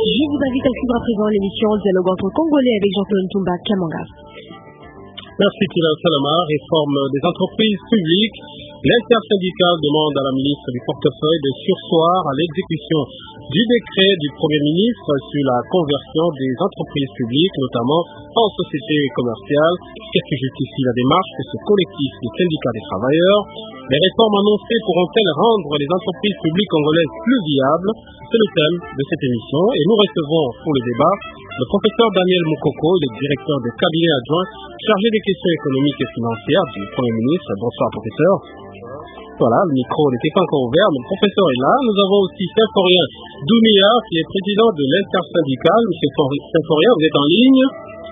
Je vous invite à suivre à présent l'émission Dialogue entre Congolais avec Jean-Claude Ntumba Kamanga. Merci Kylian Salama. Réforme des entreprises publiques. L'intersyndicale demande à la ministre du portefeuille de surseoir à l'exécution du décret du Premier ministre sur la conversion des entreprises publiques, notamment en sociétés commerciales. Qu'est-ce qui justifie la démarche de ce collectif des syndicats des travailleurs? Les réformes annoncées pourront-elles rendre les entreprises publiques congolaises plus viables? C'est le thème de cette émission et nous recevons pour le débat le professeur Daniel Moukoko, le directeur de cabinet adjoint chargé des questions économiques et financières du Premier ministre. Bonsoir professeur. Voilà, le micro n'était pas encore ouvert, mais le professeur est là. Nous avons aussi Symphorien Dounia, qui est président de l'intersyndicale. Monsieur Symphorien, vous êtes en ligne?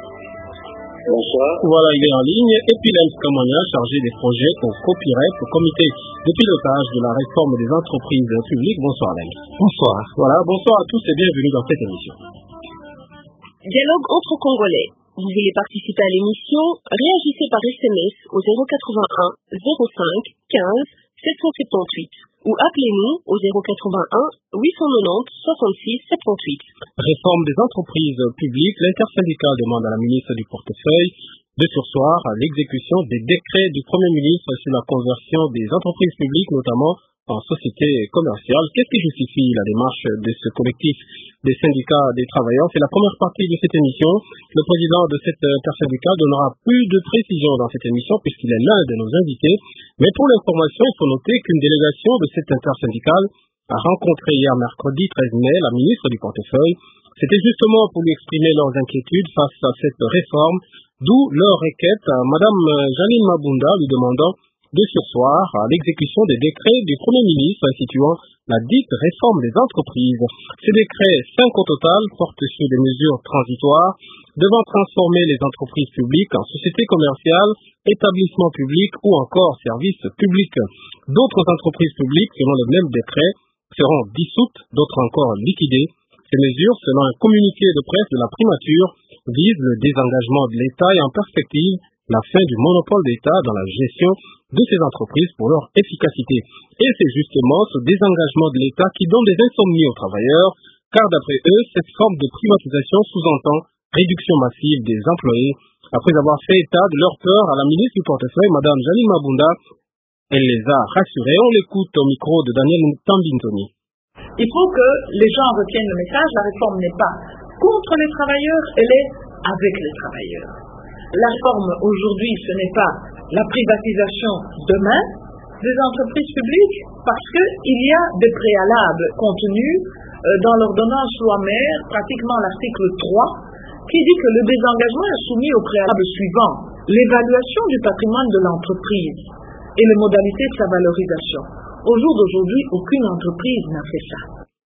Bonsoir. Voilà, il est en ligne. Et puis Lems Kamania, chargé des projets au COPIREP, au comité de pilotage de la réforme des entreprises publiques. Bonsoir Lems. Bonsoir. Voilà, bonsoir à tous et bienvenue dans cette émission. Dialogue entre Congolais. Vous voulez participer à l'émission? Réagissez par SMS au 081 05 15 778 ou appelez-nous au 081 890 66 78. Réforme des entreprises publiques, l'intersyndicale demande à la ministre du portefeuille de surseoir à l'exécution des décrets du Premier ministre sur la conversion des entreprises publiques, notamment en société commerciale. Qu'est-ce qui justifie la démarche de ce collectif des syndicats des travailleurs? C'est la première partie de cette émission. Le président de cette intersyndicale donnera plus de précisions dans cette émission puisqu'il est l'un de nos invités. Mais pour l'information, il faut noter qu'une délégation de cette intersyndicale a rencontré hier mercredi 13 mai la ministre du portefeuille. C'était justement pour lui exprimer leurs inquiétudes face à cette réforme, d'où leur requête à Madame Janine Mabunda lui demandant de surseoir à l'exécution des décrets du Premier ministre instituant la dite réforme des entreprises. Ces décrets, 5 au total, portent sur des mesures transitoires devant transformer les entreprises publiques en sociétés commerciales, établissements publics ou encore services publics. D'autres entreprises publiques, selon le même décret, seront dissoutes, d'autres encore liquidées. Ces mesures, selon un communiqué de presse de la primature, visent le désengagement de l'État et en perspective la fin du monopole d'État dans la gestion de ces entreprises pour leur efficacité. Et c'est justement ce désengagement de l'État qui donne des insomnies aux travailleurs, car d'après eux, cette forme de privatisation sous-entend réduction massive des employés. Après avoir fait état de leur peur à la ministre du portefeuille, Madame Janine Mabunda, elle les a rassurés. On l'écoute au micro de Daniel Tambintoni. Il faut que les gens retiennent le message. La réforme n'est pas contre les travailleurs, elle est avec les travailleurs. La réforme aujourd'hui, ce n'est pas la privatisation demain des entreprises publiques, parce qu'il y a des préalables contenus dans l'ordonnance loi mère, pratiquement l'article 3, qui dit que le désengagement est soumis au préalable suivant: l'évaluation du patrimoine de l'entreprise et les modalités de sa valorisation. Au jour d'aujourd'hui, aucune entreprise n'a fait ça.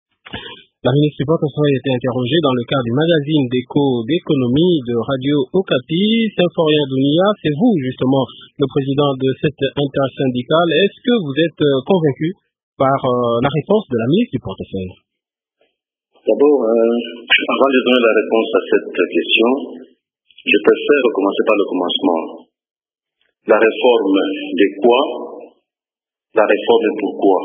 La ministre du portefeuille a été interrogée dans le cadre du magazine d'éco d'économie de Radio Okapi. Symphorien Dounia, c'est vous justement le président de cette intersyndicale. Est-ce que vous êtes convaincu par la réponse de la ministre du portefeuille? D'abord, avant de donner la réponse à cette question, je préfère commencer par le commencement. La réforme de quoi? La réforme de pourquoi?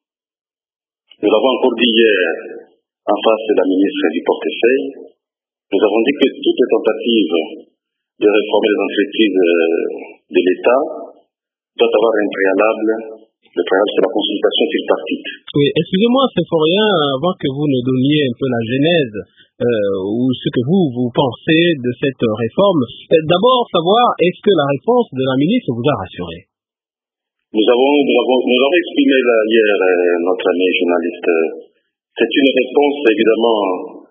Nous l'avons encore dit hier en face de la ministre du portefeuille. Nous avons dit que toutes les tentatives de réformer les entreprises de l'État doivent avoir un préalable. Le préalable, c'est la consultation tripartite. Oui, excusez-moi, Symphorien, avant que vous ne donniez un peu la genèse ou ce que vous pensez de cette réforme. D'abord, savoir, est-ce que la réponse de la ministre vous a rassuré? Nous avons exprimé hier notre ami journaliste. C'est une réponse évidemment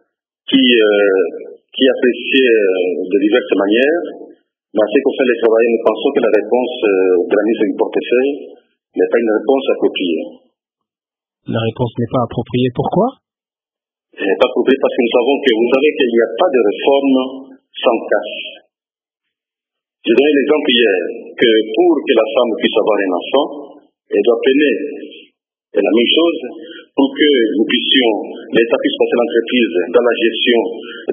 qui appréciait de diverses manières, mais en ce qui concerne les travailleurs, nous pensons que la réponse de la ministre du portefeuille n'est pas une réponse appropriée. La réponse n'est pas appropriée, pourquoi? Elle n'est pas appropriée parce que nous savons que vous savez qu'il n'y a pas de réforme sans cash. J'ai donné l'exemple hier que pour que la femme puisse avoir un enfant, elle doit peiner. Et la même chose, pour que l'État puisse passer l'entreprise dans la gestion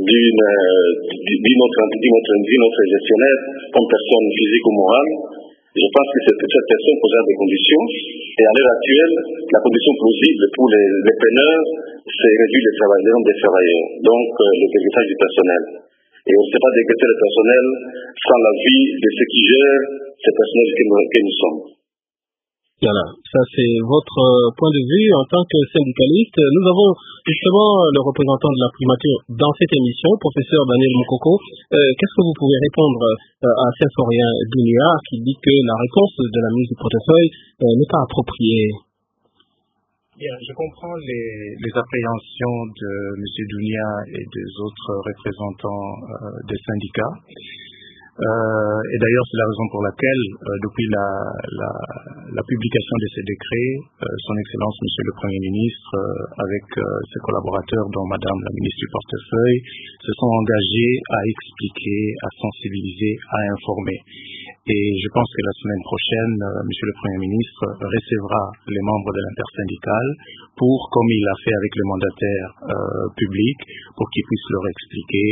d'une autre gestionnaire, comme personne physique ou morale, Je pense que cette personne posera des conditions, et à l'heure actuelle, la condition plausible pour les preneurs, c'est réduire le nombre des travailleurs, donc le décrétage du personnel. Et on ne sait pas décréter le personnel sans l'avis de ceux qui gèrent ces personnels que nous sommes. Voilà, ça c'est votre point de vue en tant que syndicaliste. Nous avons justement le représentant de la primature dans cette émission, professeur Daniel Mokoko. Qu'est-ce que vous pouvez répondre à Symphorien Dounia qui dit que la réponse de la ministre du portefeuille n'est pas appropriée? Bien, je comprends les appréhensions de M. Dounia et des autres représentants des syndicats. Et d'ailleurs, c'est la raison pour laquelle, depuis la publication de ces décrets, Son Excellence Monsieur le Premier ministre, avec ses collaborateurs, dont Madame la ministre du Portefeuille, se sont engagés à expliquer, à sensibiliser, à informer. Et je pense que la semaine prochaine, Monsieur le Premier ministre recevra les membres de l'intersyndicale pour, comme il l'a fait avec les mandataires publics, pour qu'ils puissent leur expliquer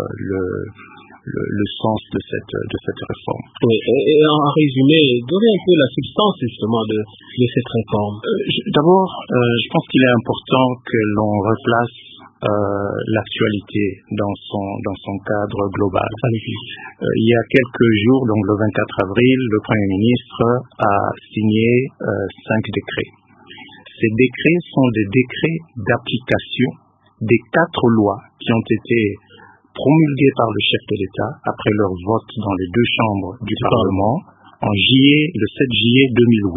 le sens de cette réforme. Oui, et en résumé, donnez un peu la substance justement de cette réforme. D'abord, je pense qu'il est important que l'on replace l'actualité dans son cadre global. Il y a quelques jours, donc le 24 avril, le Premier ministre a signé 5 décrets. Ces décrets sont des décrets d'application des 4 lois qui ont été promulgués par le chef de l'État après leur vote dans les 2 chambres du Parlement le 7 juillet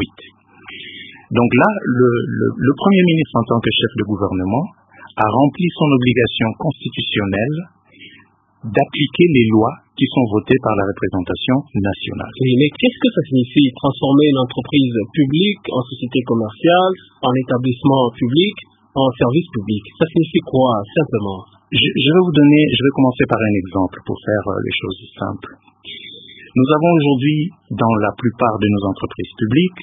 2008. Donc là, le Premier ministre en tant que chef de gouvernement a rempli son obligation constitutionnelle d'appliquer les lois qui sont votées par la représentation nationale. Oui, mais qu'est-ce que ça signifie transformer une entreprise publique en société commerciale, en établissement public, en service public? Ça signifie quoi, simplement? Je vais commencer par un exemple pour faire les choses simples. Nous avons aujourd'hui, dans la plupart de nos entreprises publiques,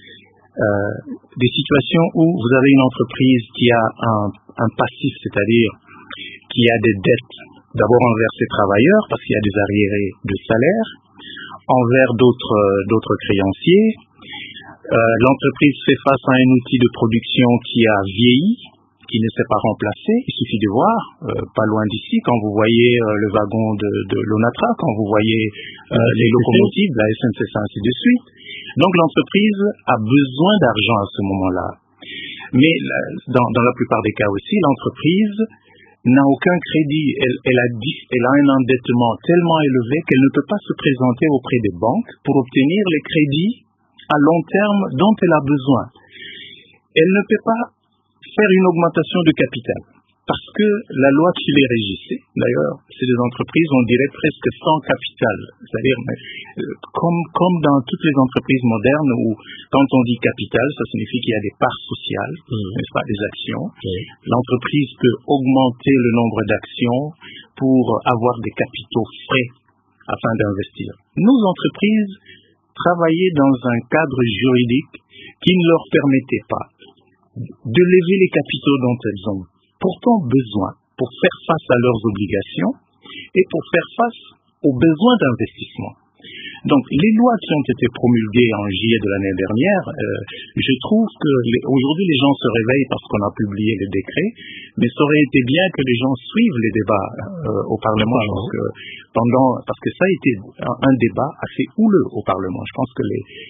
des situations où vous avez une entreprise qui a un passif, c'est-à-dire qui a des dettes, d'abord envers ses travailleurs, parce qu'il y a des arriérés de salaire, envers d'autres créanciers. L'entreprise fait face à un outil de production qui a vieilli, qui ne s'est pas remplacé. Il suffit de voir, pas loin d'ici, quand vous voyez le wagon de l'ONATRA, quand vous voyez les locomotives, la SNCF, ainsi de suite. Donc l'entreprise a besoin d'argent à ce moment-là. Mais dans la plupart des cas aussi, l'entreprise n'a aucun crédit. Elle a un endettement tellement élevé qu'elle ne peut pas se présenter auprès des banques pour obtenir les crédits à long terme dont elle a besoin. Elle ne peut pas faire une augmentation de capital parce que la loi qui les régissait, d'ailleurs, c'est des entreprises, on dirait presque sans capital. C'est-à-dire, comme dans toutes les entreprises modernes où, quand on dit capital, ça signifie qu'il y a des parts sociales, n'est-ce pas, des actions. L'entreprise peut augmenter le nombre d'actions pour avoir des capitaux frais afin d'investir. Nos entreprises travaillaient dans un cadre juridique qui ne leur permettait pas de lever les capitaux dont elles ont pourtant besoin pour faire face à leurs obligations et pour faire face aux besoins d'investissement. Donc, les lois qui ont été promulguées en juillet de l'année dernière, je trouve que aujourd'hui les gens se réveillent parce qu'on a publié les décrets, mais ça aurait été bien que les gens suivent les débats au Parlement. Je pense que parce que ça a été un débat assez houleux au Parlement. Je pense que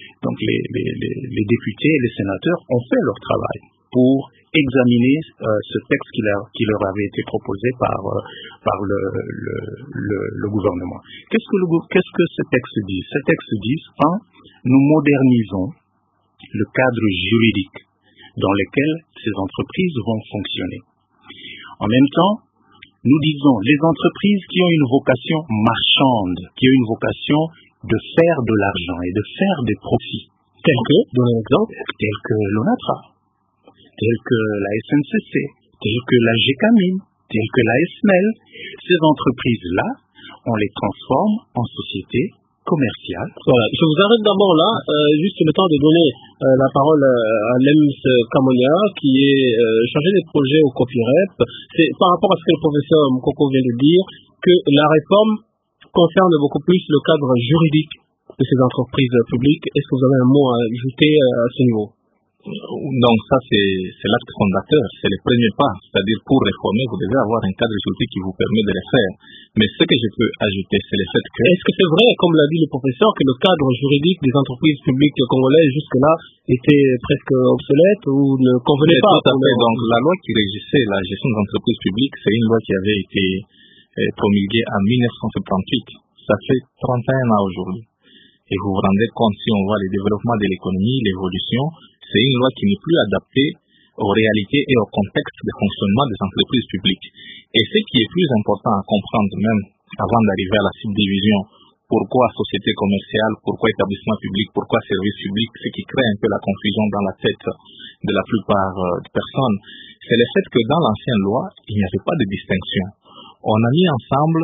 les députés et les sénateurs ont fait leur travail pour examiner ce texte qui leur avait été proposé par le gouvernement. Qu'est-ce que ce texte dit? Ce texte dit, nous modernisons le cadre juridique dans lequel ces entreprises vont fonctionner. En même temps, nous disons, les entreprises qui ont une vocation marchande, qui ont une vocation de faire de l'argent et de faire des profits, tels que l'ONATRA, tels que la SNCC, tels que la GECAMIN, tels que la SNEL, ces entreprises-là, on les transforme en sociétés commerciales. Voilà, je vous arrête d'abord là, juste le temps de donner la parole à Lems Kamonia, qui est chargé des projets au COPIREP. C'est par rapport à ce que le professeur Mokoko vient de dire, que la réforme concerne beaucoup plus le cadre juridique de ces entreprises publiques. Est-ce que vous avez un mot à ajouter à ce niveau? Donc ça, c'est l'acte fondateur, c'est le premier pas. C'est-à-dire, pour réformer, vous devez avoir un cadre juridique qui vous permet de le faire. Mais ce que je peux ajouter, c'est le fait que... Est-ce que c'est vrai, comme l'a dit le professeur, que le cadre juridique des entreprises publiques congolaises jusque-là était presque obsolète ou ne convenait pas? Tout à fait. Donc la loi qui régissait la gestion des entreprises publiques, c'est une loi qui avait été promulguée en 1978. Ça fait 31 ans aujourd'hui. Et vous vous rendez compte, si on voit le développement de l'économie, l'évolution, c'est une loi qui n'est plus adaptée aux réalités et au contexte de fonctionnement des entreprises publiques. Et ce qui est plus important à comprendre même avant d'arriver à la subdivision, pourquoi société commerciale, pourquoi établissement public, pourquoi service public, ce qui crée un peu la confusion dans la tête de la plupart des personnes, c'est le fait que dans l'ancienne loi, il n'y avait pas de distinction. On a mis ensemble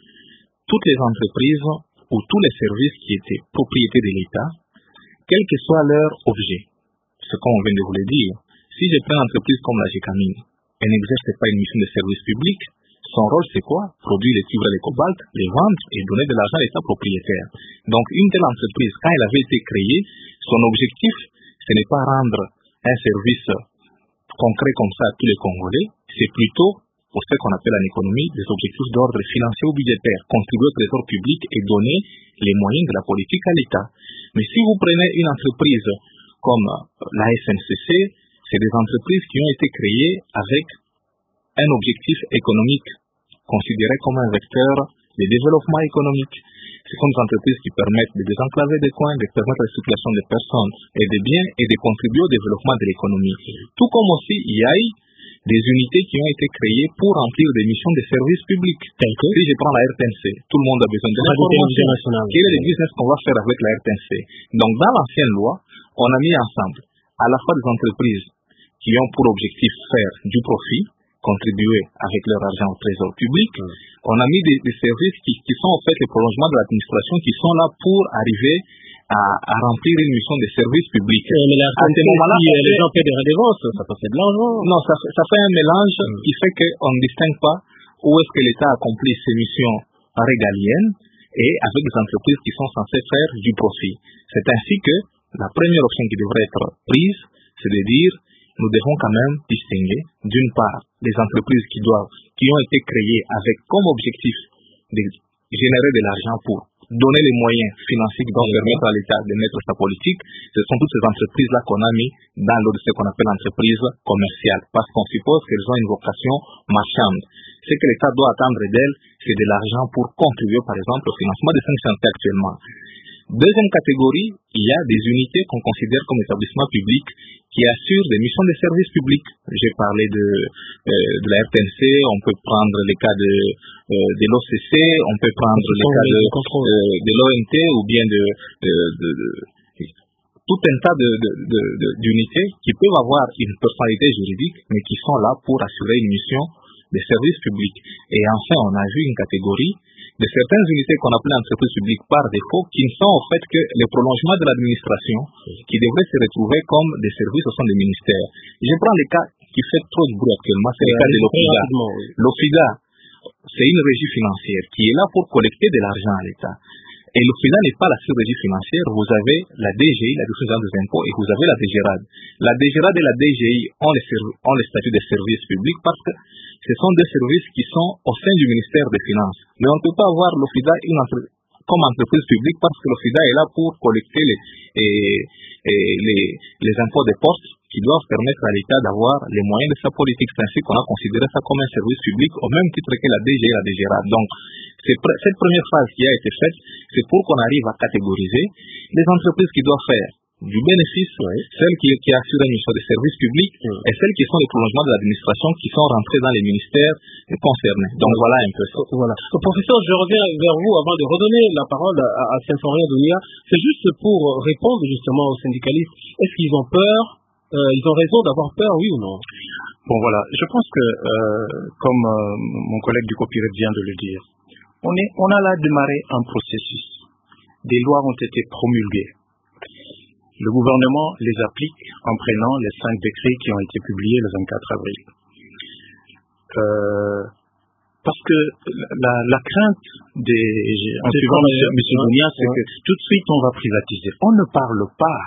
toutes les entreprises ou tous les services qui étaient propriété de l'État, quel que soit leur objet. Ce qu'on vient de vous le dire. Si je prends une entreprise comme la Gécamine, elle n'exerce pas une mission de service public, son rôle c'est quoi? Produire les cuivres et les cobalt, les vendre et donner de l'argent à l'État propriétaire. Donc une telle entreprise, quand elle avait été créée, son objectif, ce n'est pas rendre un service concret comme ça à tous les Congolais, c'est plutôt pour ce qu'on appelle en économie des objectifs d'ordre financier ou budgétaire, contribuer au trésor public et donner les moyens de la politique à l'État. Mais si vous prenez une entreprise comme la SNCC, c'est des entreprises qui ont été créées avec un objectif économique, considéré comme un vecteur de développement économique. Ce sont des entreprises qui permettent de désenclaver des coins, de permettre la circulation des personnes et des biens et de contribuer au développement de l'économie. Tout comme aussi, il y a eu des unités qui ont été créées pour remplir des missions de service public. Si je prends la RTNC, tout le monde a besoin de l'information. Quel est le business qu'on va faire avec la RTNC? Donc, dans l'ancienne loi, on a mis ensemble à la fois des entreprises qui ont pour objectif faire du profit, contribuer avec leur argent au trésor public. On a mis des services qui sont en fait les prolongements de l'administration qui sont là pour arriver à remplir une mission de service public. Mais à ce moment-là, les gens paient des redevances, ça peut faire de l'argent. Non, ça fait un mélange qui fait qu'on ne distingue pas où est-ce que l'État accomplit ses missions régaliennes et avec des entreprises qui sont censées faire du profit. C'est ainsi que la première option qui devrait être prise, c'est de dire nous devons quand même distinguer, d'une part, les entreprises qui ont été créées avec comme objectif de générer de l'argent pour donner les moyens financiers qui doivent permettre à l'État de mettre sa politique. Ce sont toutes ces entreprises-là qu'on a mis dans l'ordre de ce qu'on appelle entreprise commerciale, parce qu'on suppose qu'elles ont une vocation marchande. Ce que l'État doit attendre d'elles, c'est de l'argent pour contribuer, par exemple, au financement des cinq chantiers actuellement. Deuxième catégorie, il y a des unités qu'on considère comme établissements publics qui assurent des missions de service public. J'ai parlé de la RTNC, on peut prendre les cas de l'OCC, on peut prendre les cas de l'ONT ou bien de tout un tas d'unités qui peuvent avoir une personnalité juridique mais qui sont là pour assurer une mission de service public. Et enfin, on a vu une catégorie de certaines unités qu'on appelait entreprises publiques par défaut, qui ne sont en fait que les prolongements de l'administration, qui devraient se retrouver comme des services au sein des ministères. Je prends le cas qui fait trop de bruit actuellement, c'est le cas de l'OFIDA. L'OFIDA, c'est une régie financière qui est là pour collecter de l'argent à l'État. Et l'OFIDA n'est pas la seule régie financière. Vous avez la DGI, la Direction générale des impôts, et vous avez la DGRAD. La DGRAD et la DGI ont les statuts de services publics parce que ce sont des services qui sont au sein du ministère des Finances. Mais on ne peut pas avoir l'OFIDA comme entreprise publique parce que l'OFIDA est là pour collecter les impôts des postes qui doivent permettre à l'État d'avoir les moyens de sa politique. C'est ainsi qu'on a considéré ça comme un service public au même titre que la DGI et la DGRAD. Donc, cette première phase qui a été faite, c'est pour qu'on arrive à catégoriser les entreprises qui doivent faire du bénéfice, celles qui assurent une mission de service public et celles qui sont les prolongements de l'administration qui sont rentrées dans les ministères concernés. Donc voilà un peu ça. Voilà. Professeur, je reviens vers vous avant de redonner la parole à Symphorien Dounia. C'est juste pour répondre justement aux syndicalistes. Est-ce qu'ils ont peur? Ils ont raison d'avoir peur, oui ou non? Bon voilà, je pense que comme mon collègue du copyright vient de le dire, on a là démarré un processus. Des lois ont été promulguées. Le gouvernement les applique en prenant les 5 décrets qui ont été publiés le 24 avril. Parce que la crainte en suivant M. Dounia, c'est que tout de suite on va privatiser. On ne parle pas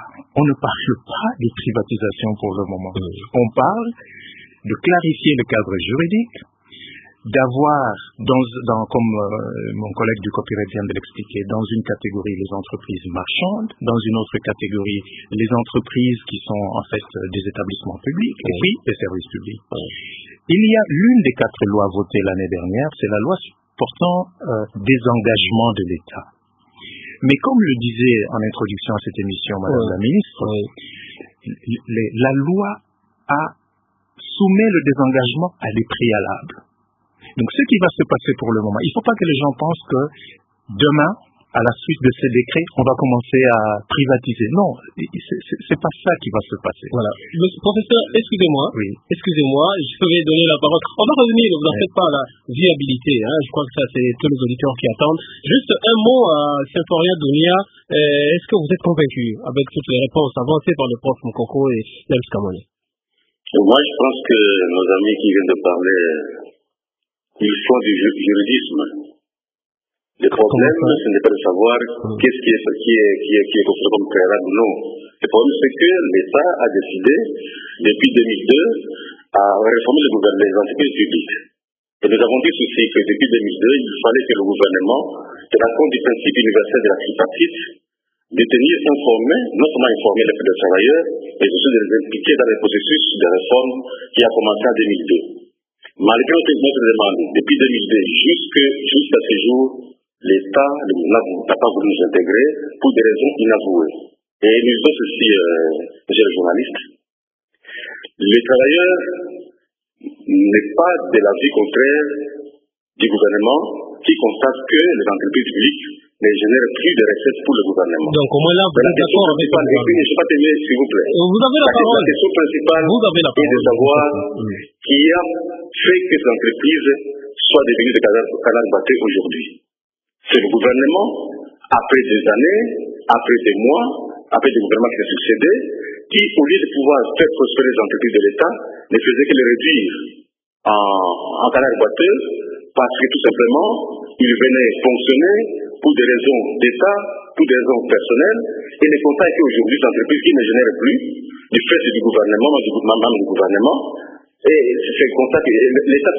des privatisations pour le moment. On parle de clarifier le cadre juridique, d'avoir, comme mon collègue du copyright vient de l'expliquer, dans une catégorie les entreprises marchandes, dans une autre catégorie les entreprises qui sont en fait des établissements publics, et puis les services publics. Il y a l'une des 4 lois votées l'année dernière, c'est la loi portant désengagement de l'État. Mais comme le disait en introduction à cette émission Madame la Ministre, la loi soumet le désengagement à des préalables. Donc ce qui va se passer pour le moment, il ne faut pas que les gens pensent que demain, à la suite de ces décrets, on va commencer à privatiser. Non, c'est pas ça qui va se passer. Voilà. Monsieur professeur, excusez-moi, je vais donner la parole. On va revenir, ne vous en faites pas, à la viabilité. Je crois que ça, c'est tous les auditeurs qui attendent. Juste un mot à Symphorien Dounia. Est-ce que vous êtes convaincu avec toutes les réponses avancées par le prof Mukoko et James Kamone? Moi, je pense que nos amis qui viennent de parler, ils font du juridisme. Le problème, ce n'est pas de savoir qu'est-ce qui est considéré comme préalable ou non. Le problème, c'est que l'État a décidé, depuis 2002, à réformer les entreprises publiques. Et nous avons dit ceci, que depuis 2002, il fallait que le gouvernement, tenant compte du principe universel de la tripartite, de tenir informé, non seulement informer les travailleurs, mais aussi de les impliquer dans le processus de réforme qui a commencé en 2002. Malgré notre demande, depuis 2002 jusqu'à ce jour, l'État n'a pas voulu nous intégrer pour des raisons inavouées. Et nous disons ceci, monsieur le journaliste, les travailleurs n'est pas de l'avis contraire du gouvernement qui constate que les entreprises publiques ne génèrent plus de recettes pour le gouvernement. Donc au moins là, vous êtes d'accord avec le gouvernement. Je ne suis pas terminé, s'il vous plaît. Vous avez la parole. La question principale est de savoir qui a fait que ces entreprises soient devenues des canards battés aujourd'hui. C'est le gouvernement, après des années, après des mois, après des gouvernements qui ont succédé, qui, au lieu de pouvoir faire prospérer les entreprises de l'État, ne faisait que les réduire en canards batteux, parce que tout simplement, ils venaient fonctionner pour des raisons d'État, pour des raisons personnelles, et ne constatent qu'aujourd'hui, ces entreprises qui ne génèrent plus, du fait du gouvernement, du gouvernement, et c'est le constat que l'État,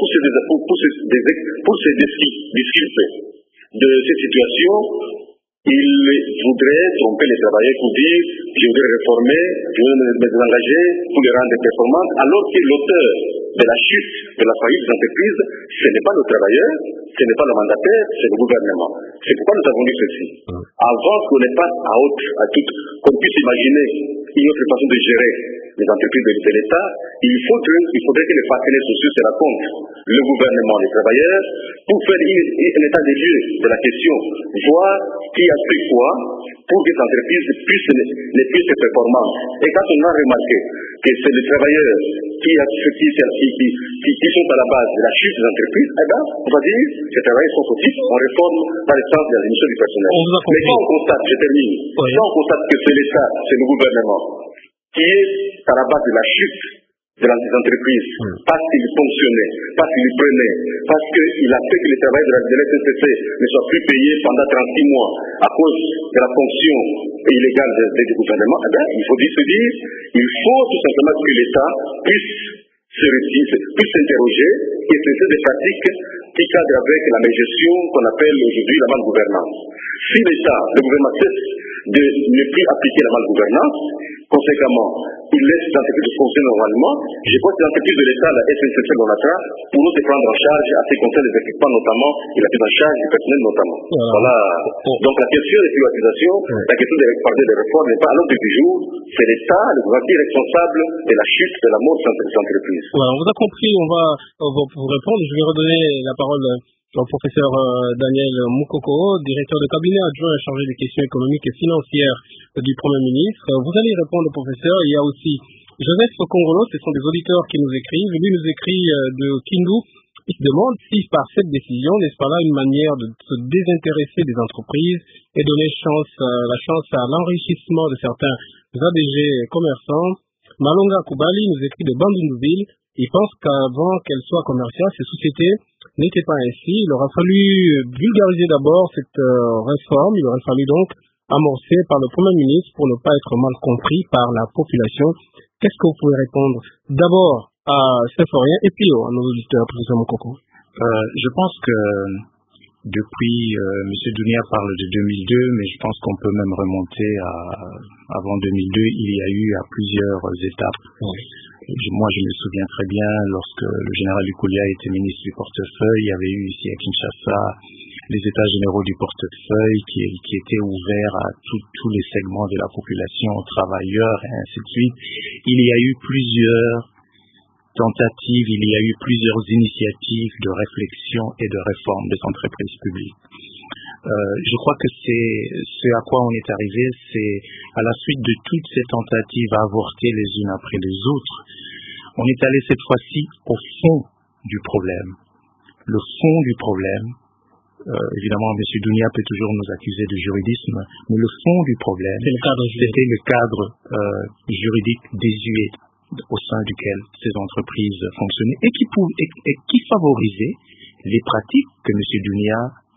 pour se disculper de cette situation, il voudrait tromper les travailleurs pour dire je voudrais réformer, je voudrais me désengager pour les rendre performantes, alors que l'auteur de la chute, de la faillite des entreprises, ce n'est pas le travailleur, ce n'est pas le mandataire, c'est le gouvernement. C'est pourquoi nous avons dit ceci. Avant qu'on n'ait pas qu'on puisse imaginer une autre façon de gérer les entreprises de l'État, il faudrait que les partenaires sociaux se racontent, le gouvernement, les travailleurs, pour faire un état des lieux de la question, voir qui a fait quoi pour que les entreprises puissent être performantes. Et quand on a remarqué que c'est les travailleurs qui sont à la base de la chute des entreprises, eh bien, on va dire que ces travailleurs sont fautifs, on réforme dans le sens de la diminution du personnel. Mais quand on constate, je termine, quand on constate que c'est l'État, c'est le gouvernement, qui est à la base de la chute des entreprises, parce qu'il fonctionnait, parce qu'il prenait, parce qu'il a fait que les travailleurs de la SNCC ne soient plus payés pendant 36 mois à cause de la fonction illégale du gouvernement, eh bien, il faut se dire, il faut tout simplement que l'État puisse s'interroger et cesser des pratiques qui cadrent avec la gestion qu'on appelle aujourd'hui la malgouvernance. Si l'État, le gouvernement cesse de ne plus appliquer la malgouvernance, conséquemment, il laisse les entreprises fonctionner normalement. Je crois que les entreprises de l'État, la SNCF, l'ONATRA, pour nous se prendre en charge à ce qui concerne les équipements notamment et la prise en charge du personnel notamment. Voilà. Donc la question des privatisations, la question des réformes n'est pas à l'ordre du jour. C'est l'État, le gouvernement qui est responsable de la chute, de la mort de ces entreprises. Voilà, on vous a compris, on va vous répondre. Je vais redonner la parole au professeur Daniel Mukoko, directeur de cabinet adjoint chargé des questions économiques et financières du Premier ministre. Vous allez répondre au professeur. Il y a aussi Joseph Sokongolo, ce sont des auditeurs qui nous écrivent. Lui nous écrit de Kindu. Il se demande si par cette décision, n'est-ce pas là une manière de se désintéresser des entreprises et donner la chance à l'enrichissement de certains ADG commerçants. Malonga Koubali nous écrit de Bandundouville. Il pense qu'avant qu'elles soient commerciales, ces sociétés n'était pas ainsi. Il aura fallu vulgariser d'abord cette réforme. Il aurait fallu donc amorcer par le Premier ministre pour ne pas être mal compris par la population. Qu'est-ce que vous pouvez répondre d'abord à Symphorien et puis à nos auditeurs, professeur Mokoko? Je pense que depuis, M. Dounia parle de 2002, mais je pense qu'on peut même remonter avant 2002. Il y a eu à plusieurs étapes. Moi, je me souviens très bien, lorsque le général Lukulia était ministre du portefeuille, il y avait eu ici à Kinshasa les états généraux du portefeuille qui étaient ouverts à tous les segments de la population, aux travailleurs et ainsi de suite. Il y a eu plusieurs tentatives, il y a eu plusieurs initiatives de réflexion et de réforme des entreprises publiques. Je crois que c'est ce à quoi on est arrivé, c'est à la suite de toutes ces tentatives avortées les unes après les autres, on est allé cette fois-ci au fond du problème. Le fond du problème, évidemment M. Dounia peut toujours nous accuser de juridisme, mais le fond du problème, c'était le cadre juridique désuet au sein duquel ces entreprises fonctionnaient et qui favorisait les pratiques que M. Dounia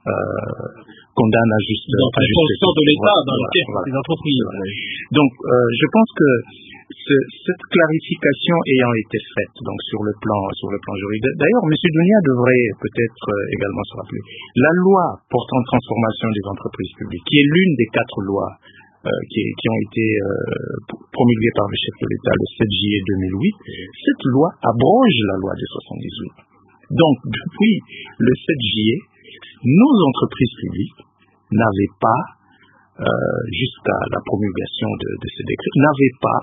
condamne à juste titre. Donc, la fonction de l'État dans les entreprises. Donc, je pense que cette clarification ayant été faite, donc sur le plan juridique, d'ailleurs, M. Dounia devrait peut-être également se rappeler, la loi portant transformation des entreprises publiques, qui est l'une des 4 lois qui ont été promulguées par le chef de l'État le 7 juillet 2008, cette loi abroge la loi de 78. Donc, depuis le 7 juillet, nos entreprises publiques n'avaient pas, jusqu'à la promulgation de ce décret, n'avaient pas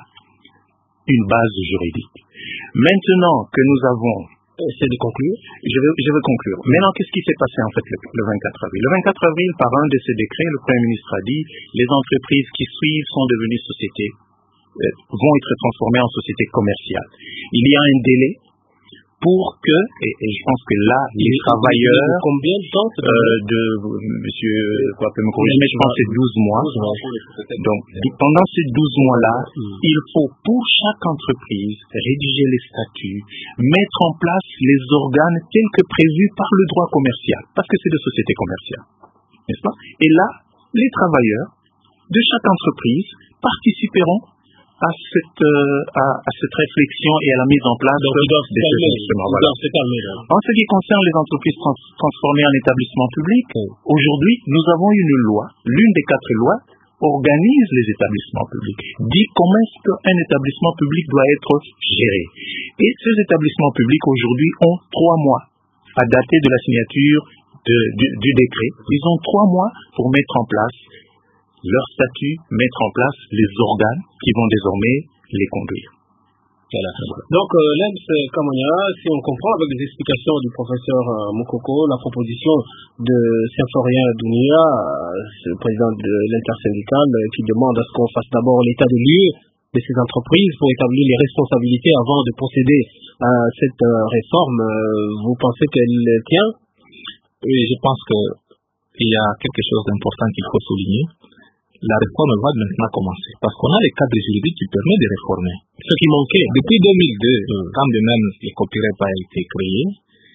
une base juridique. Maintenant que nous avons... Essayez de conclure. Je vais conclure. Maintenant, qu'est-ce qui s'est passé en fait le 24 avril? Le 24 avril, par un de ces décrets, le Premier ministre a dit les entreprises qui suivent sont devenues sociétés, vont être transformées en sociétés commerciales. Il y a un délai pour que, et je pense que là, les travailleurs, combien de temps monsieur, peut me corriger, mais je pense que c'est 12 mois. Donc, pendant ces 12 mois-là, il faut pour chaque entreprise rédiger les statuts, mettre en place les organes tels que prévus par le droit commercial, parce que c'est des sociétés commerciales, n'est-ce pas? Et là, les travailleurs de chaque entreprise participeront à cette réflexion et à la mise en place des ajustements. En ce qui concerne les entreprises transformées en établissements publics, aujourd'hui, nous avons une loi, l'une des 4 lois, organise les établissements publics, dit comment est-ce qu'un établissement public doit être géré. Et ces établissements publics, aujourd'hui, ont 3 mois à dater de la signature du décret. Ils ont 3 mois pour mettre en place leur statut, mettre en place les organes qui vont désormais les conduire. Voilà. Donc, Lems Kamanya, si on comprend avec les explications du professeur Mokoko, la proposition de Symphorien Dounia, le président de l'intersyndicale, qui demande à ce qu'on fasse d'abord l'état des lieux de ces entreprises pour établir les responsabilités avant de procéder à cette réforme, vous pensez qu'elle tient? Oui, je pense qu'il y a quelque chose d'important qu'il faut souligner. La réforme va maintenant commencer. Parce qu'on a les cadres juridiques qui permettent de réformer. Ce qui manquait. Depuis 2002, quand même le copyright a été créé,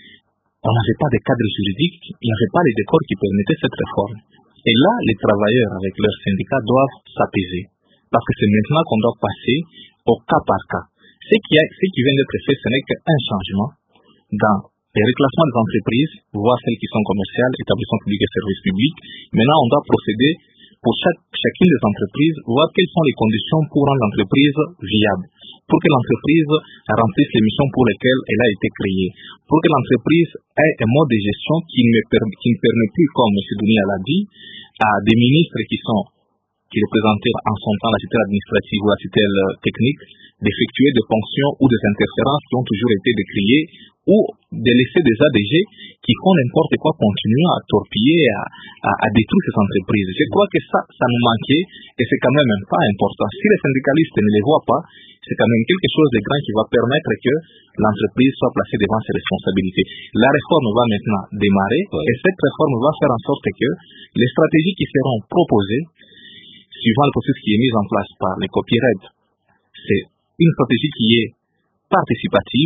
on n'avait pas de cadre juridique, il n'y avait pas les décors qui permettaient cette réforme. Et là, les travailleurs avec leurs syndicats doivent s'apaiser. Parce que c'est maintenant qu'on doit passer au cas par cas. Ce qui vient d'être fait, ce n'est qu'un changement dans les reclassements des entreprises, voire celles qui sont commerciales, établissements publics et services publics. Maintenant, on doit procéder pour chacune des entreprises, voir quelles sont les conditions pour rendre l'entreprise viable, pour que l'entreprise remplisse les missions pour lesquelles elle a été créée, pour que l'entreprise ait un mode de gestion qui ne permet plus, comme M. Dounia l'a dit, à des ministres qui représentaient en son temps la tutelle administrative ou la tutelle technique, d'effectuer des ponctions ou des interférences qui ont toujours été décriées, ou de laisser des ADG qui font n'importe quoi, continuer à torpiller, à détruire ces entreprises. Je crois que ça nous manquait et c'est quand même pas important. Si les syndicalistes ne les voient pas, c'est quand même quelque chose de grand qui va permettre que l'entreprise soit placée devant ses responsabilités. La réforme va maintenant démarrer et cette réforme va faire en sorte que les stratégies qui seront proposées, suivant le processus qui est mis en place par les copyrights, c'est une stratégie qui est participative, où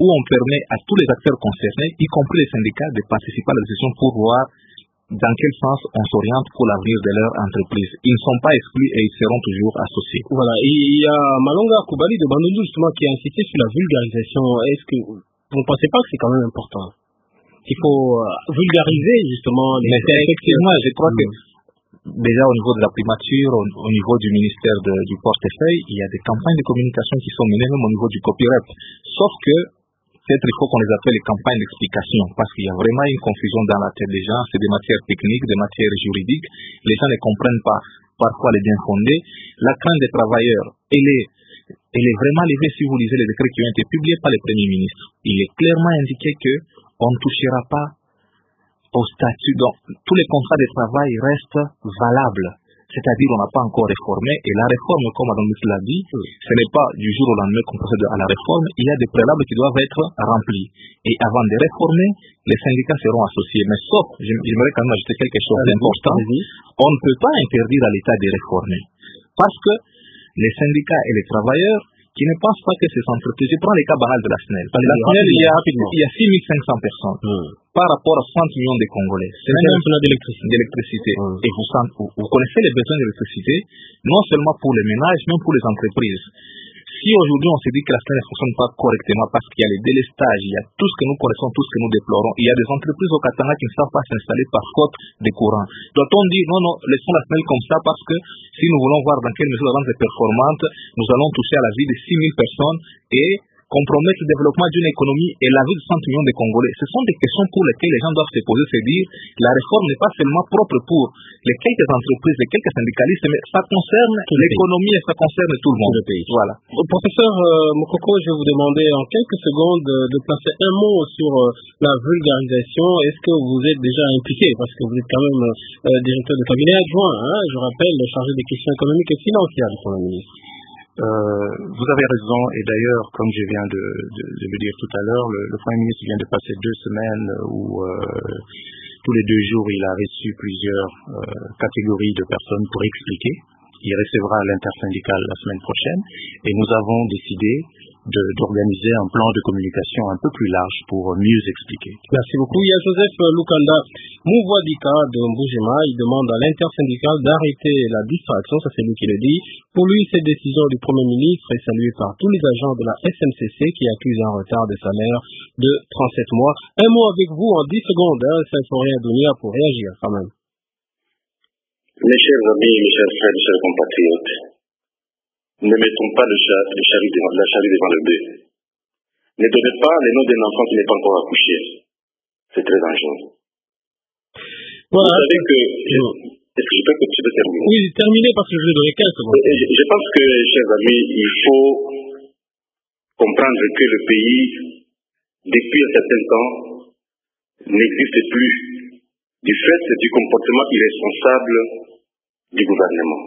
où on permet à tous les acteurs concernés, y compris les syndicats, de participer à la décision pour voir dans quel sens on s'oriente pour l'avenir de leur entreprise. Ils ne sont pas exclus et ils seront toujours associés. Voilà, et il y a Malonga Koubali de Bandundu justement qui a insisté sur la vulgarisation. Est-ce que vous ne pensez pas que c'est quand même important? Il faut vulgariser justement les textes. Effectivement, je crois que déjà au niveau de la primature, au niveau du ministère du portefeuille, il y a des campagnes de communication qui sont menées même au niveau du copyright. Sauf que peut-être il faut qu'on les appelle les campagnes d'explication, parce qu'il y a vraiment une confusion dans la tête des gens. C'est des matières techniques, des matières juridiques. Les gens ne comprennent pas parfois les bien fondés. La crainte des travailleurs, elle est vraiment élevée si vous lisez les décrets qui ont été publiés par le Premier ministre. Il est clairement indiqué que on ne touchera pas au statut. Donc, tous les contrats de travail restent valables. C'est-à-dire, on n'a pas encore réformé. Et la réforme, comme Mme Miss l'a dit, ce n'est pas du jour au lendemain qu'on procède à la réforme. Il y a des préalables qui doivent être remplis. Et avant de réformer, les syndicats seront associés. Mais sauf, j'aimerais quand même ajouter quelque chose d'important. On ne peut pas interdire à l'État de réformer. Parce que les syndicats et les travailleurs qui ne pensent pas que ces entreprises, je prends les cas banals de la SNEL. La SNEL, il y a 6500 personnes par rapport à 60 millions de Congolais. C'est même d'électricité. Et vous connaissez les besoins d'électricité, non seulement pour les ménages, mais pour les entreprises. Si aujourd'hui on se dit que la SNEL ne fonctionne pas correctement parce qu'il y a les délestages, il y a tout ce que nous connaissons, tout ce que nous déplorons, il y a des entreprises au Katanga qui ne savent pas s'installer par faute de courant. Doit-on dire non, laissons la SNEL comme ça parce que si nous voulons voir dans quelle mesure la vente est performante, nous allons toucher à la vie de 6000 personnes et compromettre le développement d'une économie et la vie de 100 millions de Congolais. Ce sont des questions pour lesquelles les gens doivent se poser, se dire la réforme n'est pas seulement propre pour les quelques entreprises, les quelques syndicalistes, mais ça concerne l'économie et ça concerne tout le monde. Le pays. Voilà. Professeur Mokoko, je vais vous demander en quelques secondes de placer un mot sur la vulgarisation. Est-ce que vous êtes déjà impliqué? Parce que vous êtes quand même directeur de cabinet adjoint, je rappelle, chargé des questions économiques et financières du Premier ministre. Vous avez raison, et d'ailleurs, comme je viens de le dire tout à l'heure, le Premier ministre vient de passer 2 semaines où tous les 2 jours il a reçu plusieurs catégories de personnes pour expliquer. Il recevra l'intersyndicale la semaine prochaine et nous avons décidé d'organiser un plan de communication un peu plus large pour mieux expliquer. Merci beaucoup. Il y a Joseph Lukanda Mouvoadika de Mboujema. Il demande à l'intersyndicale d'arrêter la distraction, ça c'est lui qui le dit. Pour lui, cette décision du Premier ministre est saluée par tous les agents de la SNCC qui accusent un retard de salaire de 37 mois. Un mot avec vous en 10 secondes, ça ne faut rien donner pour réagir quand même. Mes chers amis, mes chers frères, mes chers compatriotes, ne mettons pas la charrue devant le bœuf. Ne donnez pas les noms d'un enfant qui n'est pas encore accouché. C'est très dangereux. Voilà. Vous savez que... Est-ce que je peux terminer? Oui, terminer parce que je vais donner 15 secondes. Je pense que, chers amis, il faut comprendre que le pays, depuis un certain temps, n'existe plus du fait du comportement irresponsable du gouvernement.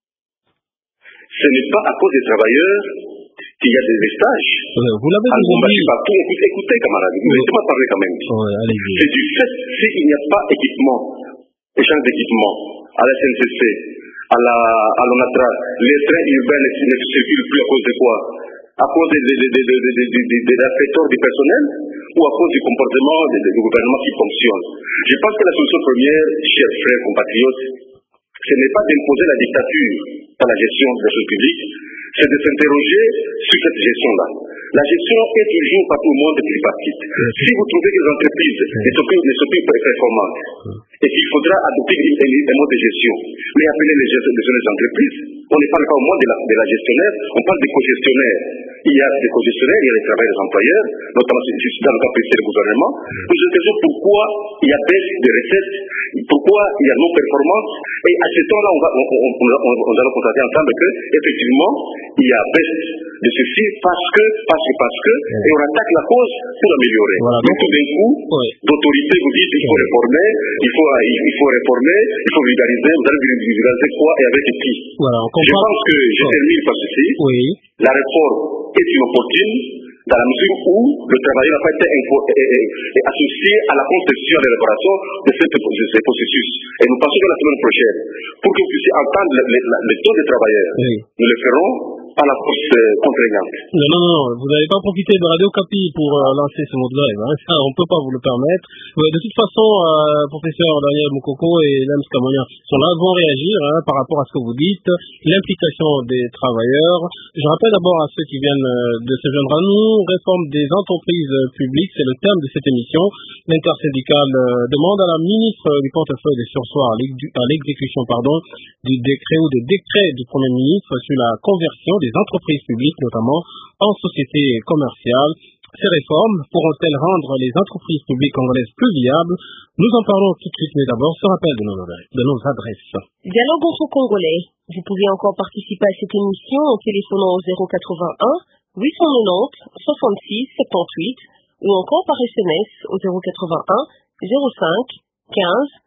Ce n'est pas à cause des travailleurs qu'il y a des stages. Vous l'avez dit partout. Écoutez, camarades, vous ne laissez pas parler quand même. C'est du fait, s'il n'y a pas équipement, échange d'équipement, à la SNCC, à l'ONATRA, les trains urbains ne circulent plus à cause de quoi? À cause de la faiteur du personnel ou à cause du comportement du gouvernement qui fonctionne. Je pense que la solution première, chers frères compatriotes, ce n'est pas d'imposer la dictature dans la gestion des choses publiques, c'est de s'interroger sur cette gestion-là. La gestion est toujours partout au monde tripartite. Si vous trouvez que les entreprises ne sont plus performantes et qu'il faudra adopter un mode de gestion, mais appeler les gestionnaires des entreprises, on ne parle pas au moins de la gestionnaire, on parle des co-gestionnaires. Il y a des co-gestionnaires, il y a les travailleurs des employeurs, notamment dans le cas précis du gouvernement. Nous nous interrogeons pourquoi il y a baisse des recettes, pourquoi il y a non-performance, et à ce temps-là, on allons constater ensemble que, effectivement, il y a baisse de ceci parce que, et on attaque la cause pour l'améliorer. Voilà, donc tout d'un coup, d'autorité vous dites il faut réformer, il faut vulgariser, vous allez vulgariser quoi et avec qui? Voilà, je pense que je termine par ceci. Oui. La réforme est inopportune dans la mesure où le travailleur n'a pas été associé à la conception et à l'élaboration de ces processus. Et nous pensons que la semaine prochaine, pour que vous puissiez entendre le taux des travailleurs, nous le ferons à la force contraignante. Non, vous n'avez pas profité de Radio Capi pour lancer ce mot de grève. Hein. Ça, on ne peut pas vous le permettre. De toute façon, professeur Daniel Mukoko et Lems Kamonia sont là, vont réagir par rapport à ce que vous dites, l'implication des travailleurs. Je rappelle d'abord à ceux qui viennent de se joindre à nous, réforme des entreprises publiques, c'est le terme de cette émission. L'intersyndicale demande à la ministre du portefeuille des sursoirs à l'exécution du décret ou des décrets du Premier ministre sur la conversion des entreprises publiques, notamment en sociétés commerciales. Ces réformes pourront-elles rendre les entreprises publiques congolaises plus viables? Nous en parlons tout de suite, mais d'abord, ce rappel de nos adresses. Dialogue entre Congolais. Vous pouvez encore participer à cette émission en téléphonant au 081 890 66 78 ou encore par SMS au 081 05 15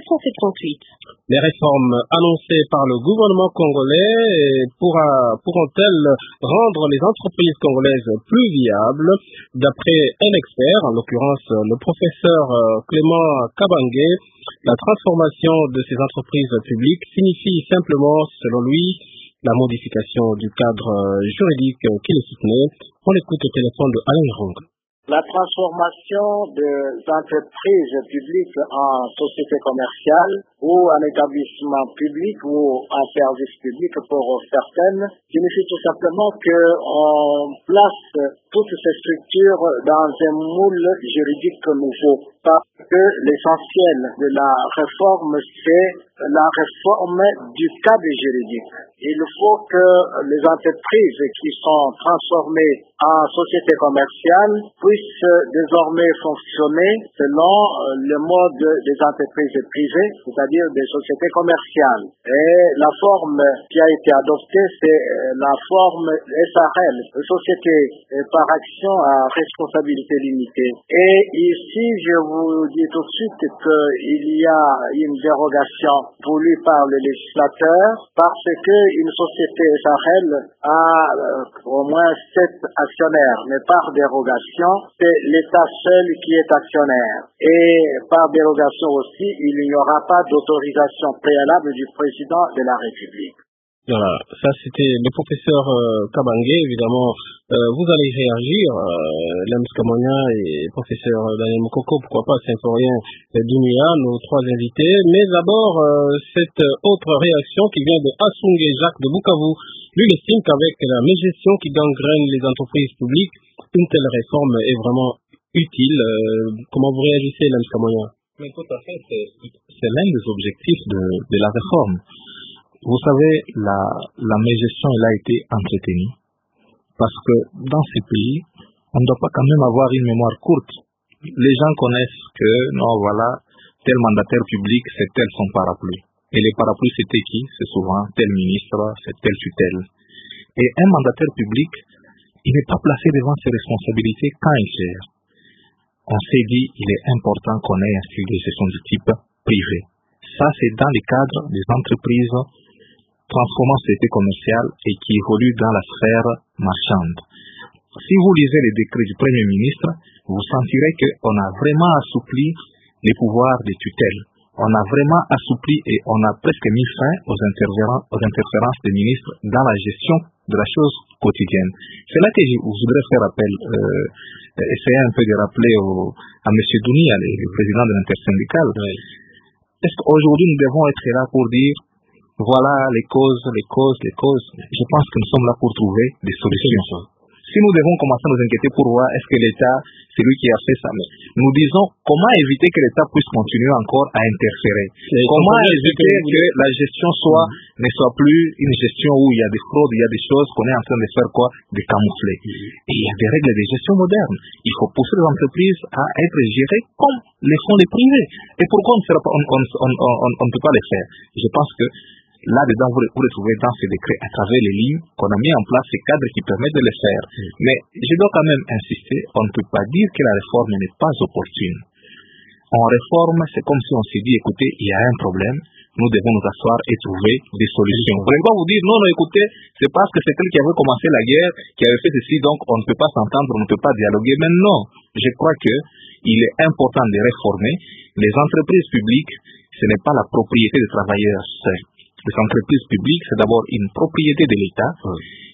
778. Les réformes annoncées par le gouvernement congolais pourront-elles rendre les entreprises congolaises plus viables? D'après un expert, en l'occurrence le professeur Clément Kabange, la transformation de ces entreprises publiques signifie simplement, selon lui, la modification du cadre juridique qui les soutenait. On l'écoute au téléphone de Alain Rong. La transformation des entreprises publiques en société commerciale ou en établissement public ou en service public pour certaines signifie tout simplement qu'on place toutes ces structures dans un moule juridique nouveau. Parce que l'essentiel de la réforme, c'est la réforme du cadre juridique. Il faut que les entreprises qui sont transformées en sociétés commerciales puissent désormais fonctionner selon le mode des entreprises privées, c'est-à-dire des sociétés commerciales. Et la forme qui a été adoptée, c'est la forme SARL, Société par action à responsabilité limitée. Et ici, je vous dis tout de suite qu'il y a une dérogation voulue par le législateur parce qu'une société SARL a au moins 7 actionnaires, mais par dérogation, c'est l'État seul qui est actionnaire. Et par dérogation aussi, il n'y aura pas d'autorisation préalable du président de la République. Voilà, ça c'était le professeur Kabange, évidemment. Vous allez réagir, Lems Kamonia et professeur Daniel Mukoko, pourquoi pas Symphorien Dumia, nos trois invités. Mais d'abord, cette autre réaction qui vient de Asungé Jacques de Bukavu. Lui, il estime qu'avec la mégestion qui gangrène les entreprises publiques, une telle réforme est vraiment utile. Comment vous réagissez, Lems Kamonia? Mais tout à fait, c'est l'un des objectifs de la réforme. Vous savez, la mégestion, elle a été entretenue parce que dans ces pays, on ne doit pas quand même avoir une mémoire courte. Les gens connaissent que, non, voilà, tel mandataire public, c'est tel son parapluie. Et les parapluies, c'était qui? C'est souvent tel ministre, c'est tel tutelle. Et un mandataire public, il n'est pas placé devant ses responsabilités quand il gère. On s'est dit, il est important qu'on ait un style de gestion du type privé. Ça, c'est dans le cadre des entreprises transformant société commerciale et qui évolue dans la sphère marchande. Si vous lisez les décrets du Premier ministre, vous sentirez qu'on a vraiment assoupli les pouvoirs des tutelles. On a vraiment assoupli et on a presque mis fin aux interférences des ministres dans la gestion de la chose quotidienne. C'est là que je voudrais faire appel, essayer un peu de rappeler à M. Dounia, le président de l'intersyndicale. Oui. Est-ce qu'aujourd'hui nous devons être là pour dire voilà les causes. Je pense que nous sommes là pour trouver des solutions. Si nous devons commencer à nous inquiéter pour voir est-ce que l'État, c'est lui qui a fait ça, mais nous disons comment éviter que l'État puisse continuer encore à interférer. Comment éviter que la gestion ne soit plus une gestion où il y a des fraudes, il y a des choses qu'on est en train de faire des camouflets. Et il y a des règles de gestion modernes. Il faut pousser les entreprises à être gérées comme les font les privés. Et pourquoi on ne peut pas les faire? Je pense que là-dedans, vous retrouvez dans ces décrets, à travers les lignes, qu'on a mis en place ces cadres qui permettent de le faire. Mais je dois quand même insister, on ne peut pas dire que la réforme n'est pas opportune. En réforme, c'est comme si on s'est dit, écoutez, il y a un problème, nous devons nous asseoir et trouver des solutions. Vous ne pouvez pas vous dire, non, écoutez, c'est parce que c'est elle qui avait commencé la guerre, qui avait fait ceci, donc on ne peut pas s'entendre, on ne peut pas dialoguer. Mais non, je crois qu'il est important de réformer. Les entreprises publiques, ce n'est pas la propriété des travailleurs seuls. Les entreprises publiques, c'est d'abord une propriété de l'État.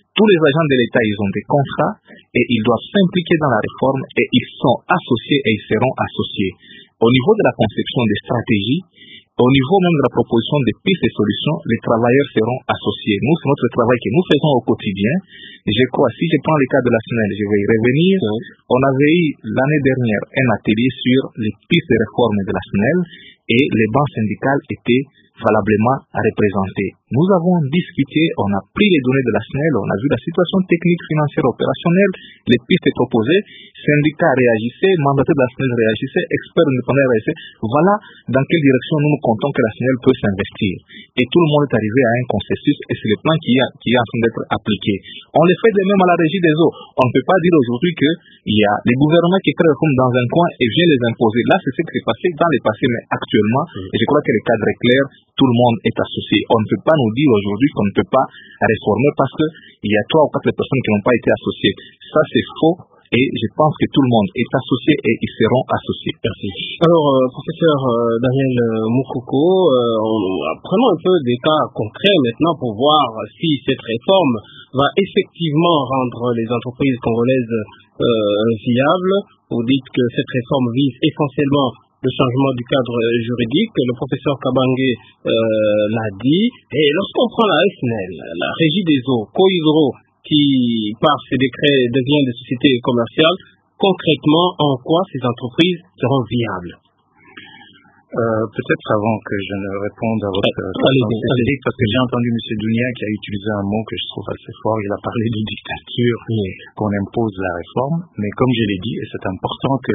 tous les agents de l'État, ils ont des contrats et ils doivent s'impliquer dans la réforme et ils sont associés et ils seront associés. Au niveau de la conception des stratégies, au niveau même de la proposition des pistes et solutions, les travailleurs seront associés. Nous, c'est notre travail que nous faisons au quotidien. Je crois, si je prends le cas de la SNEL, je vais y revenir. On avait eu l'année dernière un atelier sur les pistes de réforme de la SNEL et les banques syndicales étaient valablement représentés. Nous avons discuté, on a pris les données de la SNEL, on a vu la situation technique, financière, opérationnelle, les pistes proposées, syndicats réagissaient, mandataires de la SNEL réagissaient, experts indépendants réagissaient. Voilà dans quelle direction nous nous comptons que la SNEL peut s'investir. Et tout le monde est arrivé à un consensus et c'est le plan qui est en train d'être appliqué. On le fait de même à la régie des eaux. On ne peut pas dire aujourd'hui qu'il y a les gouvernements qui créent comme dans un coin et viennent les imposer. Là, c'est ce qui s'est passé dans le passé, mais actuellement, et je crois que le cadre est clair, tout le monde est associé. On ne peut pas nous dire aujourd'hui qu'on ne peut pas réformer parce qu'il y a 3 ou 4 personnes qui n'ont pas été associées. Ça, c'est faux et je pense que tout le monde est associé et ils seront associés. Merci. Alors, professeur Daniel Moukoko, prenons un peu des cas concrets maintenant pour voir si cette réforme va effectivement rendre les entreprises congolaises viables. Vous dites que cette réforme vise essentiellement le changement du cadre juridique. Le professeur Kabangé l'a dit. Et lorsqu'on prend la SNEL, la Régie des eaux, Cohydro, qui, par ses décrets, devient des sociétés commerciales, concrètement, en quoi ces entreprises seront viables? Peut-être avant que je ne réponde à votre question, parce que j'ai entendu M. Dounia qui a utilisé un mot que je trouve assez fort. Il a parlé de dictature, qu'on impose la réforme. Mais comme je l'ai dit, et c'est important que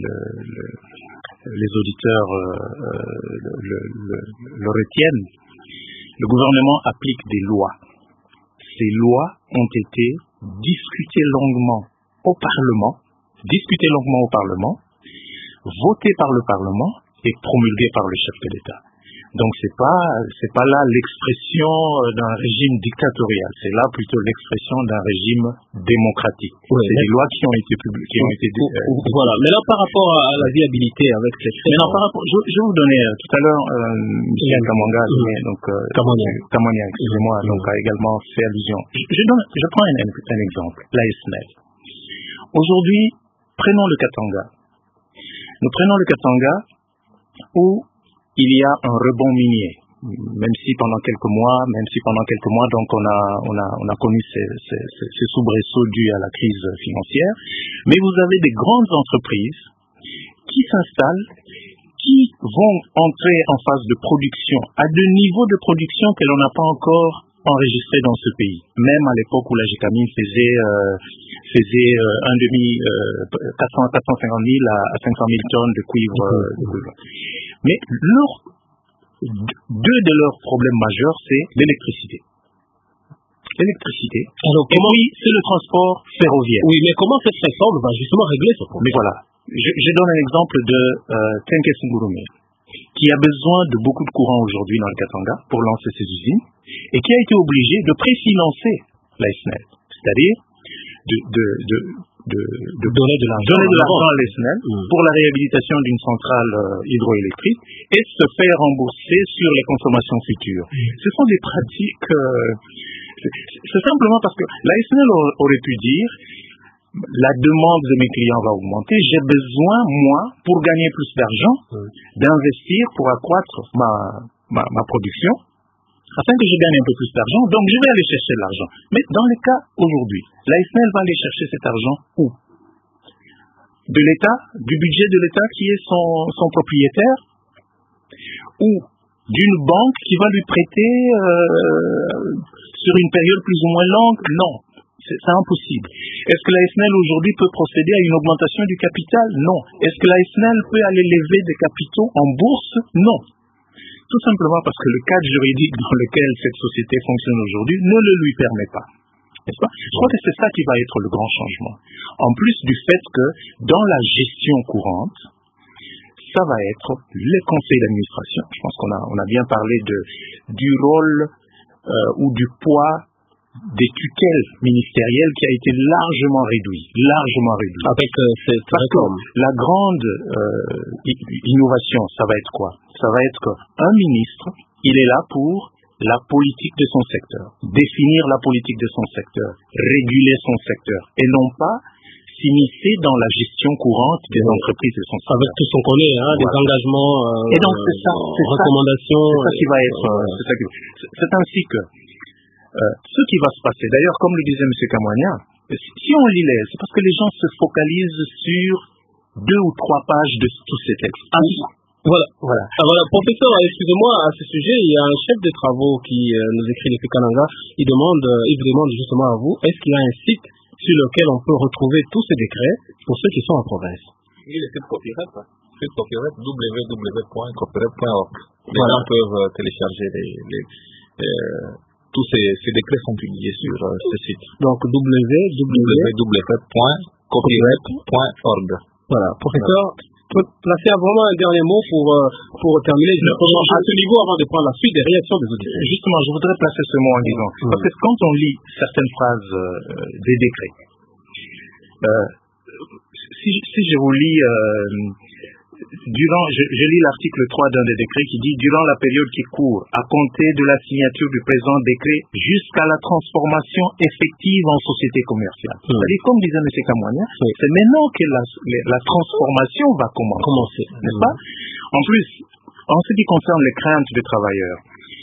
les auditeurs le retiennent, le gouvernement applique des lois. Ces lois ont été discutées longuement au Parlement, votées par le Parlement et promulguées par le chef de l'État. Donc c'est pas là l'expression d'un régime dictatorial, c'est là plutôt l'expression d'un régime démocratique. Oui, c'est des lois qui ont été voilà. Mais là par rapport à la viabilité avec cette réforme. Je vais vous donner tout à l'heure Michel Kamanga, donc Kamania, excusez-moi, donc a également fait allusion. Je prends un exemple, la SNEL. Aujourd'hui, prenons le Katanga. Nous prenons le Katanga où il y a un rebond minier, même si pendant quelques mois, donc on a connu ces soubresauts dus à la crise financière, mais vous avez des grandes entreprises qui s'installent, qui vont entrer en phase de production à de niveaux de production que l'on n'a pas encore enregistré dans ce pays. Même à l'époque où la Gécamine faisait 450 000 à 500 000 tonnes de cuivre. Mais deux de leurs problèmes majeurs, c'est l'électricité. Alors, oui, c'est le transport ferroviaire. Oui, mais comment cette réforme va justement régler ce problème? Mais voilà, je donne un exemple de Tenke Ngurume, qui a besoin de beaucoup de courant aujourd'hui dans le Katanga pour lancer ses usines, et qui a été obligé de préfinancer la SNEL, c'est-à-dire de donner de l'argent à la SNEL pour la réhabilitation d'une centrale hydroélectrique et se faire rembourser sur les consommations futures. Ce sont des pratiques... c'est simplement parce que la SNEL aurait pu dire la demande de mes clients va augmenter, j'ai besoin, moi, pour gagner plus d'argent, d'investir pour accroître ma production, afin que je gagne un peu plus d'argent, donc je vais aller chercher de l'argent. Mais dans le cas aujourd'hui, la SNEL va aller chercher cet argent où? De l'État, du budget de l'État qui est son propriétaire, ou d'une banque qui va lui prêter sur une période plus ou moins longue? Non. C'est impossible. Est-ce que la SNEL aujourd'hui peut procéder à une augmentation du capital? Non. Est-ce que la SNEL peut aller lever des capitaux en bourse? Non. Tout simplement parce que le cadre juridique dans lequel cette société fonctionne aujourd'hui ne le lui permet pas. N'est-ce pas? Je crois que c'est ça qui va être le grand changement. En plus du fait que dans la gestion courante, ça va être les conseils d'administration. Je pense qu'on a bien parlé du rôle ou du poids des tutelles ministérielles qui a été largement réduit. Avec cette réforme. La grande innovation, ça va être quoi? Ça va être qu'un ministre, il est là pour la politique de son secteur, définir la politique de son secteur, réguler son secteur, et non pas s'immiscer dans la gestion courante des entreprises de son secteur. Avec tout ce qu'on connaît, les engagements, et donc c'est recommandations. C'est ça qui va être. C'est ainsi que ce qui va se passer. D'ailleurs, comme le disait M. Kamwania, si on lit c'est parce que les gens se focalisent sur 2 ou 3 pages de tous ces textes. Voilà. Professeur, excusez-moi, à ce sujet, il y a un chef de travaux qui nous écrit depuis Kananga. Il vous demande justement à vous, est-ce qu'il y a un site sur lequel on peut retrouver tous ces décrets pour ceux qui sont en province? Oui, le site Copyright, www.copyright.org. Les gens peuvent télécharger tous ces décrets sont publiés sur ce site. Donc www.copyright.org. Voilà, professeur, placer vraiment un dernier mot pour terminer justement à ce niveau avant de prendre la suite des réactions des auditeurs. Justement, je voudrais placer ce mot en disant, parce que quand on lit certaines phrases des décrets, si je vous lis, je lis l'article 3 d'un des décrets qui dit « Durant la période qui court, à compter de la signature du présent décret jusqu'à la transformation effective en société commerciale ». C'est-à-dire, comme disait M. Kamwania, c'est maintenant que la transformation va commencer, n'est-ce pas? En plus, en ce qui concerne les craintes des travailleurs,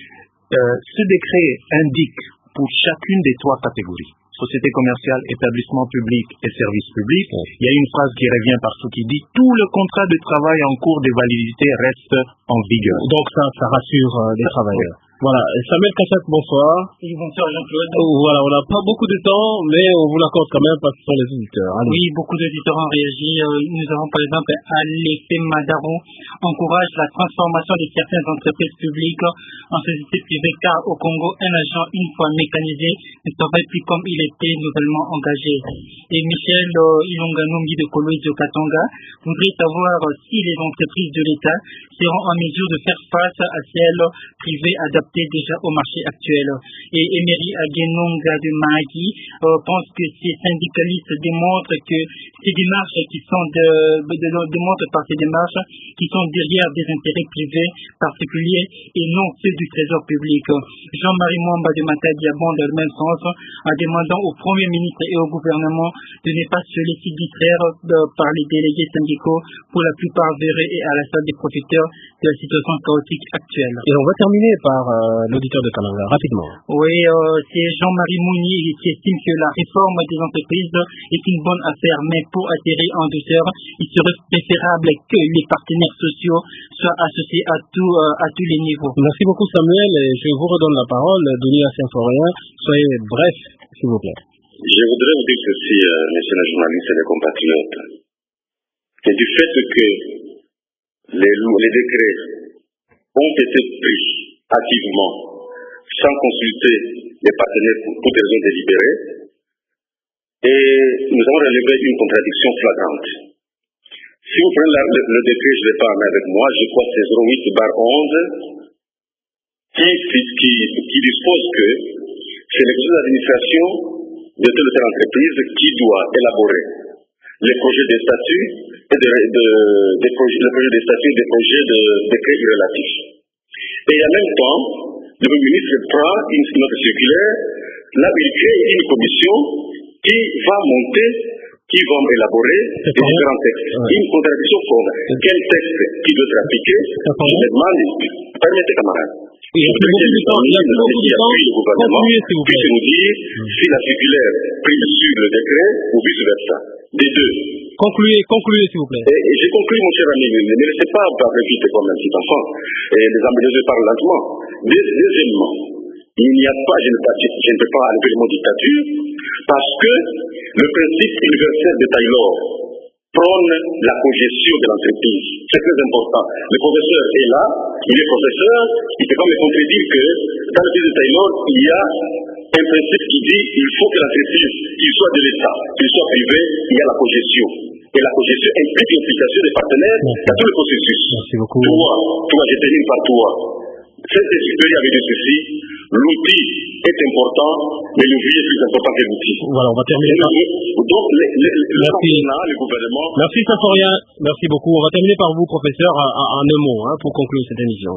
ce décret indique pour chacune des 3 catégories, société commerciale, établissement public et service public, il y a une phrase qui revient partout qui dit « Tout le contrat de travail en cours de validité reste en vigueur ». Donc ça rassure les travailleurs. Voilà, Samuel Kassak, bonsoir. Oui, bonsoir Jean-Claude. Voilà, on n'a pas beaucoup de temps, mais on vous l'accorde quand même parce que ce sont les auditeurs. Allez. Oui, beaucoup d'auditeurs ont réagi. Nous avons par exemple l'effet Madaro encourage la transformation de certaines entreprises publiques en sociétés privées car au Congo, un agent une fois mécanisé ne travaille plus comme il était nouvellement engagé. Et Michel Ilonganombi de Kolwezi au Katanga voudrait savoir si les entreprises de l'État seront en mesure de faire face à celles privées adaptées déjà au marché actuel. Et Emery Agenonga de Mahagi pense que ces syndicalistes démontrent que ces démarches qui sont démontrent par ces démarches qui sont derrière des intérêts privés particuliers et non ceux du trésor public. Jean-Marie Mwamba de Matadi abonde dans le même sens en demandant au Premier ministre et au gouvernement de ne pas se laisser distraire par les délégués syndicaux pour la plupart véreux et à la salle des profiteurs de la situation chaotique actuelle. Et on va terminer par l'auditeur de Kananga, rapidement. Oui, c'est Jean-Marie Mounier qui estime que la réforme des entreprises est une bonne affaire, mais pour atterrir en douceur, il serait préférable que les partenaires sociaux soient associés à tous les niveaux. Merci beaucoup Samuel, et je vous redonne la parole. Dunia Saint-Forien, soyez bref, s'il vous plaît. Je voudrais vous dire ceci, messieurs les journalistes et les compatriotes, que du fait que les décrets ont été pris activement, sans consulter les partenaires pour des raisons délibérées, et nous avons relevé une contradiction flagrante. Si vous prenez le décret, je ne l'ai pas en main avec moi, je crois que c'est 08/11, qui dispose que c'est le conseil d'administration de telle ou telle entreprise qui doit élaborer les projets de statut et des projets de décrets relatifs. Et en même temps, le Premier ministre prend une note circulaire, là où il crée une commission qui va élaborer les différents textes. Une contradiction forte. Quel texte qui doit être appliqué? Je me demande, permettez camarades. Il y a plus beaucoup de temps. Le gouvernement puisse nous dire si la circulaire prise sur le décret ou vice-versa. Des deux. Concluez s'il vous plaît. Et j'ai conclu, mon cher ami, ne me laissez pas parler vite comme un petit enfant. Et les ambitieux parlent lentement. Deuxièmement, il n'y a pas, je ne peux pas enlever le mot dictature, parce que le principe universel de Taylor prône la cogestion de l'entreprise. C'est très important. Le professeur est là, il est professeur, il ne peut pas me contredire que dans le pays de Taylor, il y a un principe qui dit qu'il faut que l'entreprise, qu'il soit de l'État, qu'il soit privé, il y a la cogestion. Et la cogestion implique l'implication des partenaires dans tout le processus. Merci beaucoup. Toi, je termine par toi. Cette supérieure avait dit ceci, L'outil est important, mais l'ouvrier est plus important que l'outil. Voilà, on va terminer par... Donc, le gouvernement... Merci Symphorien, merci beaucoup. On va terminer par vous, professeur, en un mot, pour conclure cette émission.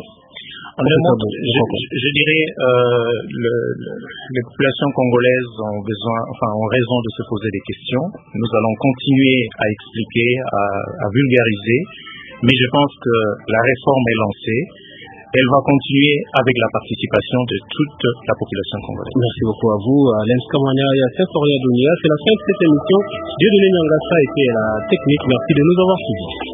Je dirais les populations congolaises ont raison de se poser des questions. Nous allons continuer à expliquer, à vulgariser, mais je pense que la réforme est lancée. Elle va continuer avec la participation de toute la population congolaise. Merci beaucoup à vous, Alain Skamania et à Symphorien Dounia. C'est la fin de cette émission. Dieudonné Nyangassa était la technique. Merci de nous avoir suivis.